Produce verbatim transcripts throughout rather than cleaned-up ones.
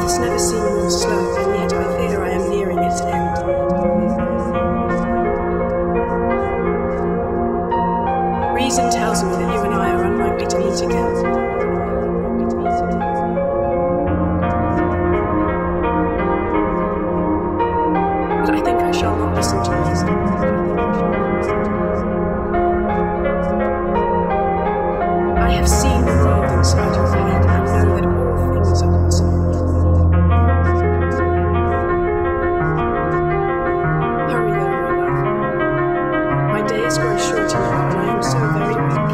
has never seemed more slow, and yet I fear I am nearing its end. Reason tells me that you and I are unlikely to meet again. But I think I shall not listen to reason. I have seen the world inside your head and know that all things are possible. Hurry though, my love. My days grow shorter now, and I am so very weak.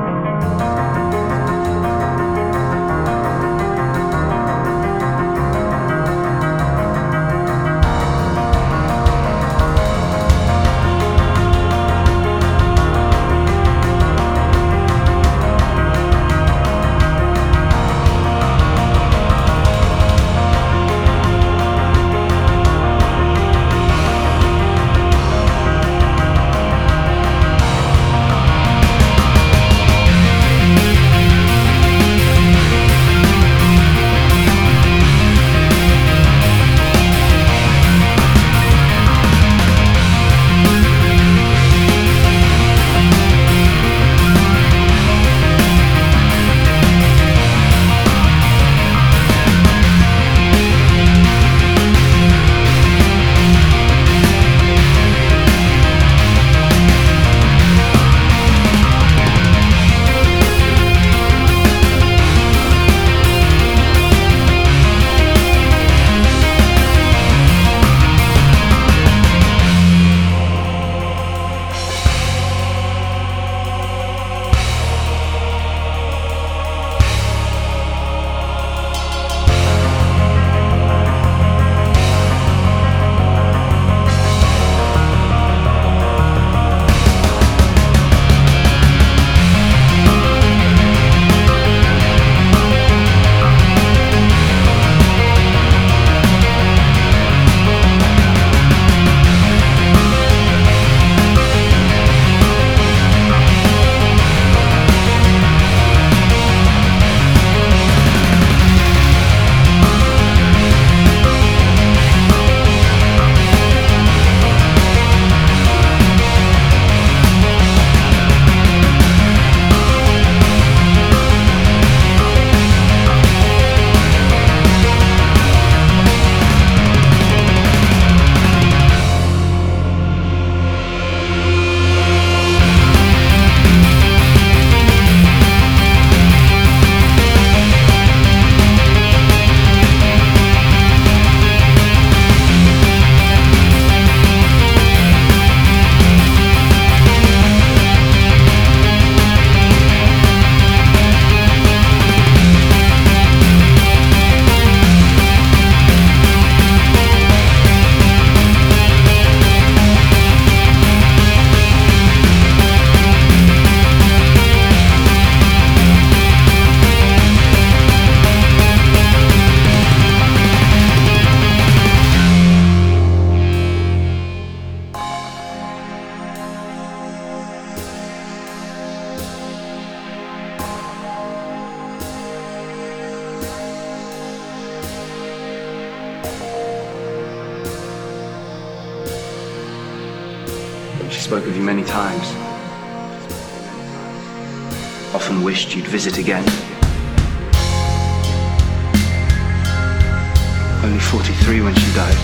She spoke of you many times. Often wished you'd visit again. Only forty-three when she died.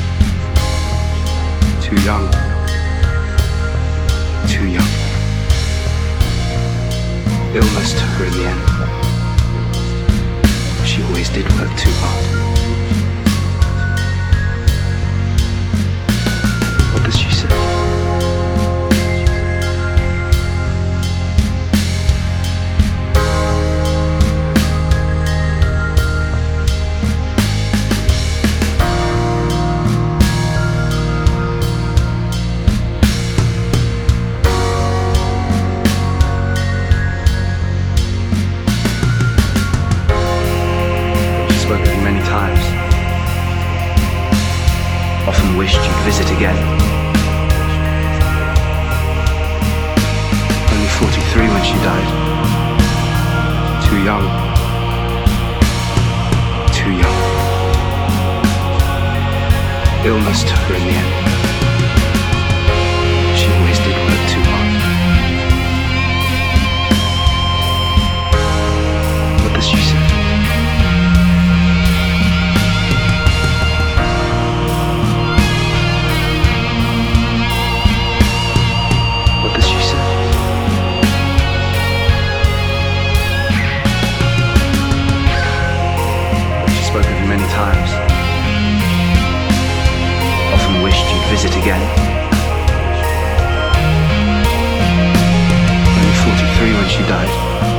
Too young. Too young. Illness took her in the end. She always did work too hard. What does she say? Often wished you'd visit again. Only forty-three when she died. Too young. Too young. Illness took her in the end. She always did work too hard. What does she say? What does she say? She spoke of you many times. Often wished you'd visit again. Only forty-three when she died.